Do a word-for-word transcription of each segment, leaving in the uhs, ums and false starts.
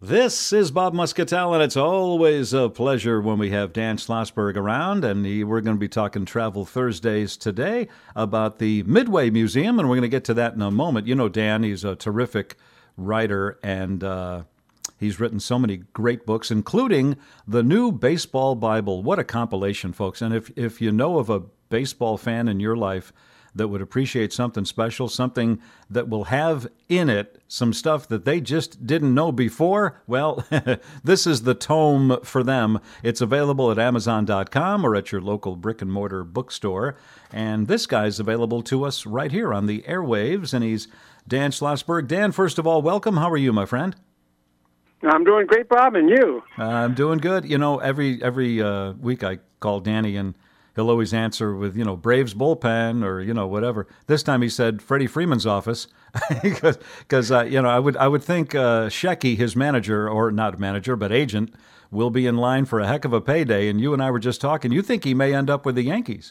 This is Bob Muscatel, and it's always a pleasure when we have Dan Schlossberg around, and he, we're going to be talking Travel Thursdays today about the Midway Museum, and we're going to get to that in a moment. You know Dan, he's a terrific writer, and uh, he's written so many great books, including the new Baseball Bible. What a compilation, folks. And if, if you know of a baseball fan in your life that would appreciate something special, something that will have in it some stuff that they just didn't know before, well, this is the tome for them. It's available at amazon dot com or at your local brick-and-mortar bookstore. And this guy's available to us right here on the airwaves, and he's Dan Schlossberg. Dan, first of all, welcome. How are you, my friend? I'm doing great, Bob, and you? Uh, I'm doing good. You know, every every uh, week I call Danny, and he'll always answer with, you know, Braves bullpen or, you know, whatever. This time he said Freddie Freeman's office because, uh, you know, I would I would think uh, Shecky, his manager, or not manager, but agent, will be in line for a heck of a payday. And you and I were just talking. You think he may end up with the Yankees?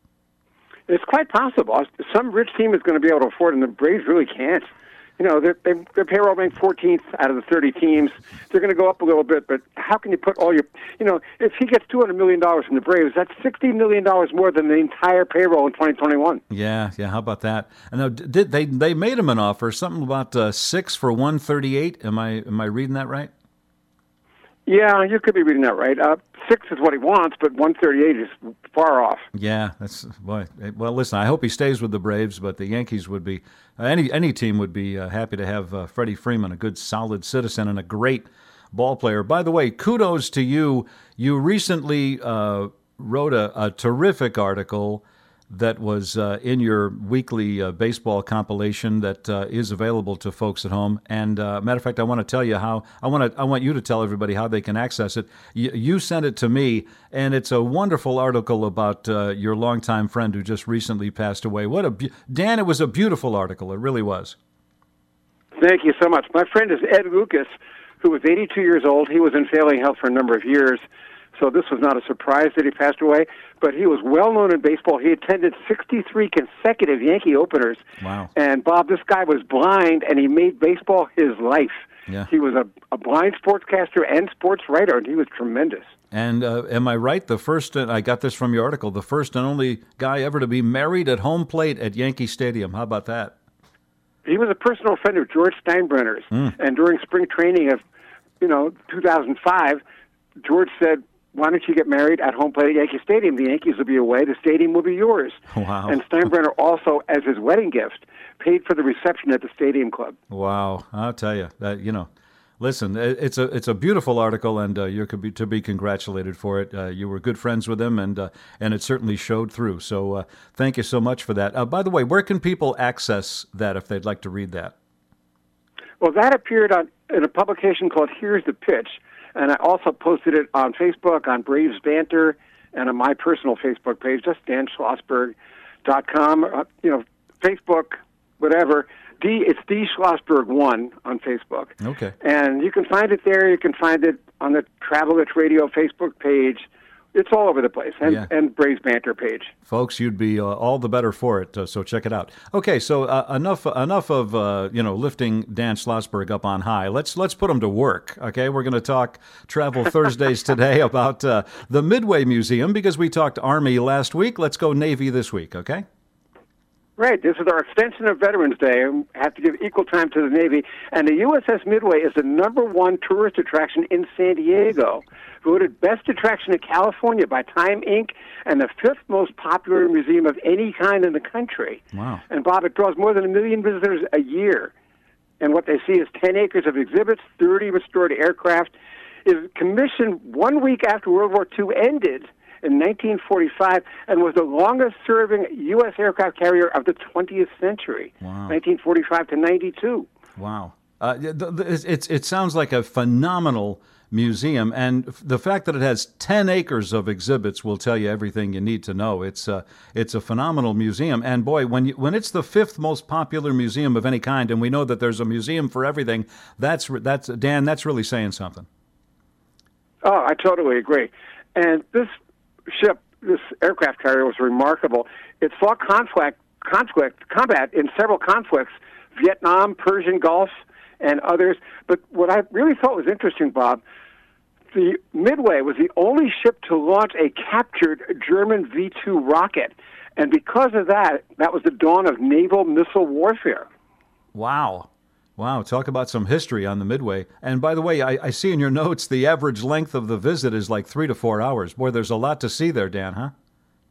It's quite possible. Some rich team is going to be able to afford it, and the Braves really can't. You know, they're, they, their payroll ranked fourteenth out of the thirty teams. They're going to go up a little bit, but how can you put all your, you know, if he gets two hundred million dollars from the Braves, that's sixty million dollars more than the entire payroll in twenty twenty-one. Yeah, yeah, how about that? And now, did they they made him an offer, something about uh, six for one thirty-eight. Am I am I reading that right? Yeah, you could be reading that right. Uh, six is what he wants, but one thirty-eight is far off. Yeah, that's boy. Well, listen, I hope he stays with the Braves, but the Yankees would be uh, any any team would be uh, happy to have uh, Freddie Freeman, a good, solid citizen and a great ball player. By the way, kudos to you. You recently uh, wrote a, a terrific article that was uh, in your weekly uh, baseball compilation that uh, is available to folks at home. And uh, matter of fact, I want to tell you how I want to. I want you to tell everybody how they can access it. You, you sent it to me, and it's a wonderful article about uh, your longtime friend who just recently passed away. What a bu- Dan! It was a beautiful article. It really was. Thank you so much. My friend is Ed Lucas, who was eighty-two years old. He was in failing health for a number of years. So this was not a surprise that he passed away, but he was well known in baseball. He attended sixty-three consecutive Yankee openers. Wow. And, Bob, this guy was blind, and he made baseball his life. Yeah. He was a, a blind sportscaster and sports writer, and he was tremendous. And uh, am I right? The first, uh, I got this from your article, the first and only guy ever to be married at home plate at Yankee Stadium. How about that? He was a personal friend of George Steinbrenner's. Mm. And during spring training of, you know, two thousand five, George said, why don't you get married at home plate at Yankee Stadium? The Yankees will be away. The stadium will be yours. Wow. And Steinbrenner also, as his wedding gift, paid for the reception at the Stadium Club. Wow. I'll tell you, that, you know, listen, it's a it's a beautiful article, and uh, you're to be, to be congratulated for it. Uh, you were good friends with him, and uh, and it certainly showed through. So uh, thank you so much for that. Uh, by the way, where can people access that if they'd like to read that? Well, that appeared on in a publication called Here's the Pitch. And I also posted it on Facebook, on Braves Banter, and on my personal Facebook page, just dan schlossberg dot com. Uh, you know, Facebook, whatever. D, it's D Schlossberg one on Facebook. Okay. And you can find it there. You can find it on the Travel It Radio Facebook page. It's all over the place, and, yeah. and Braves Banter page. Folks, you'd be uh, all the better for it, uh, so check it out. Okay, so uh, enough enough of uh, you know lifting Dan Schlossberg up on high. Let's let's put him to work. Okay, we're going to talk Travel Thursdays today about uh, the Midway Museum because we talked Army last week. Let's go Navy this week. Okay. Right. This is our extension of Veterans Day. We have to give equal time to the Navy. And the U S S Midway is the number one tourist attraction in San Diego. Voted best attraction in California by Time Incorporated and the fifth most popular museum of any kind in the country. Wow. And, Bob, it draws more than a million visitors a year. And what they see is ten acres of exhibits, thirty restored aircraft. It was commissioned one week after World War Two ended in nineteen forty-five, and was the longest-serving U S aircraft carrier of the twentieth century, wow. nineteen forty-five to ninety-two. Wow. Uh, it's, it's, it sounds like a phenomenal museum, and the fact that it has ten acres of exhibits will tell you everything you need to know. It's a, it's a phenomenal museum, and boy, when you, when it's the fifth most popular museum of any kind, and we know that there's a museum for everything, that's, that's Dan, that's really saying something. Oh, I totally agree. And this ship, this aircraft carrier, was remarkable. It fought conflict, conflict, combat in several conflicts: Vietnam, Persian Gulf, and others. But what I really thought was interesting, Bob, the Midway was the only ship to launch a captured German V two rocket. And because of that, that was the dawn of naval missile warfare. Wow. Wow, talk about some history on the Midway. And by the way, I, I see in your notes the average length of the visit is like three to four hours. Boy, there's a lot to see there, Dan, huh?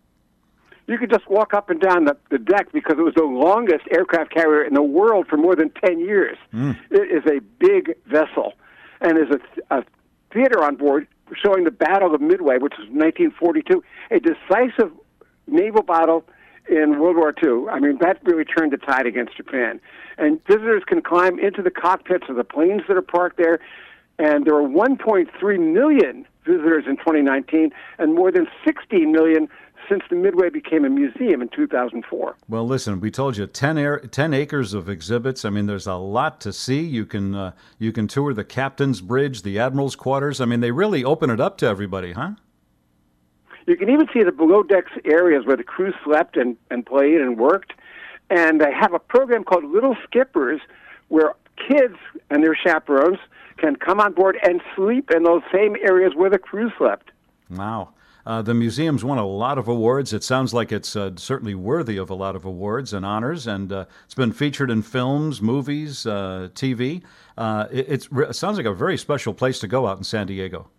You could just walk up and down the, the deck because it was the longest aircraft carrier in the world for more than ten years. Mm. It is a big vessel. And there's a, a theater on board showing the Battle of Midway, which was nineteen forty-two, a decisive naval battle in World War Two. I mean, that really turned the tide against Japan. And visitors can climb into the cockpits of the planes that are parked there. And there were one point three million visitors in twenty nineteen and more than sixteen million since the Midway became a museum in two thousand four. Well, listen, we told you ten, air, ten acres of exhibits. I mean, there's a lot to see. You can uh, you can tour the Captain's Bridge, the Admiral's Quarters. I mean, they really open it up to everybody, huh? You can even see the below decks areas where the crew slept and, and played and worked. And they have a program called Little Skippers where kids and their chaperones can come on board and sleep in those same areas where the crew slept. Wow. Uh, the museum's won a lot of awards. It sounds like it's uh, certainly worthy of a lot of awards and honors, and uh, it's been featured in films, movies, uh, T V. Uh, it, it's, it sounds like a very special place to go out in San Diego.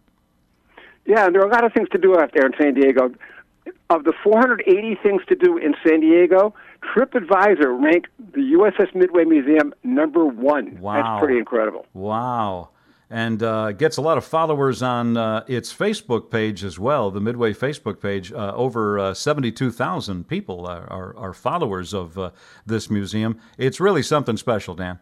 Yeah, and there are a lot of things to do out there in San Diego. Of the four hundred eighty things to do in San Diego, TripAdvisor ranked the U S S Midway Museum number one. Wow. That's pretty incredible. Wow. And uh, gets a lot of followers on uh, its Facebook page as well, the Midway Facebook page. Uh, over uh, seventy-two thousand people are, are, are followers of uh, this museum. It's really something special, Dan.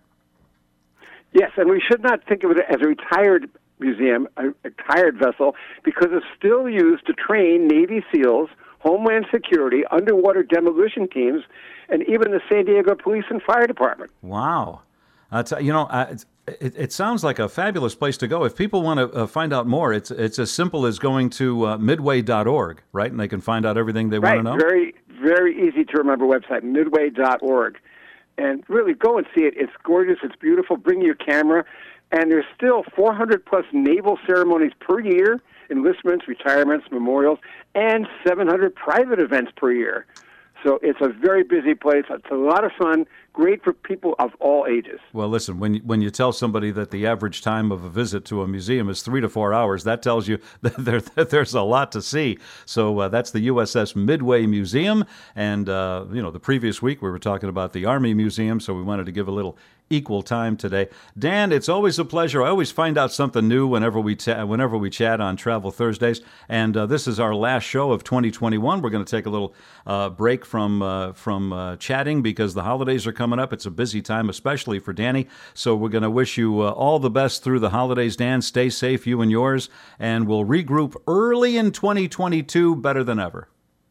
Yes, and we should not think of it as a retired museum, a, a tired vessel, because it's still used to train Navy SEALs, Homeland Security, underwater demolition teams, and even the San Diego Police and Fire Department. Wow. Uh, t- you know, uh, it, it sounds like a fabulous place to go. If people want to uh, find out more, it's it's as simple as going to uh, midway dot org, right? And they can find out everything they right. want to know? Very, very easy to remember website, midway dot org. And really, go and see it. It's gorgeous. It's beautiful. Bring your camera. And there's still four hundred plus naval ceremonies per year, enlistments, retirements, memorials, and seven hundred private events per year. So it's a very busy place. It's a lot of fun, great for people of all ages. Well, listen, when you, when you tell somebody that the average time of a visit to a museum is three to four hours, that tells you that, there, that there's a lot to see. So uh, that's the U S S Midway Museum. And, uh, you know, the previous week we were talking about the Army Museum, so we wanted to give a little equal time today. Dan, it's always a pleasure. I always find out something new whenever we ta- whenever we chat on Travel Thursdays. And uh, this is our last show of twenty twenty-one. We're going to take a little uh, break from uh, from uh, chatting because the holidays are coming up. It's a busy time, especially for Danny. So we're going to wish you uh, all the best through the holidays, Dan. Stay safe, you and yours. And we'll regroup early in twenty twenty-two, better than ever.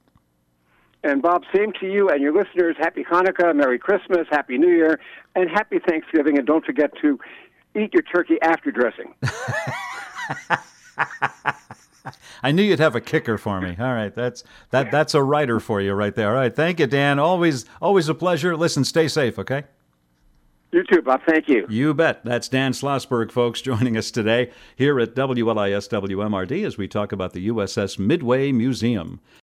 And Bob, same to you and your listeners. Happy Hanukkah, Merry Christmas, Happy New Year, and Happy Thanksgiving. And don't forget to eat your turkey after dressing. I knew you'd have a kicker for me. All right, that's that. That's a writer for you right there. All right, thank you, Dan. Always, always a pleasure. Listen, stay safe, okay? You too, Bob. Thank you. You bet. That's Dan Schlossberg, folks, joining us today here at W L I S W M R D as we talk about the U S S Midway Museum.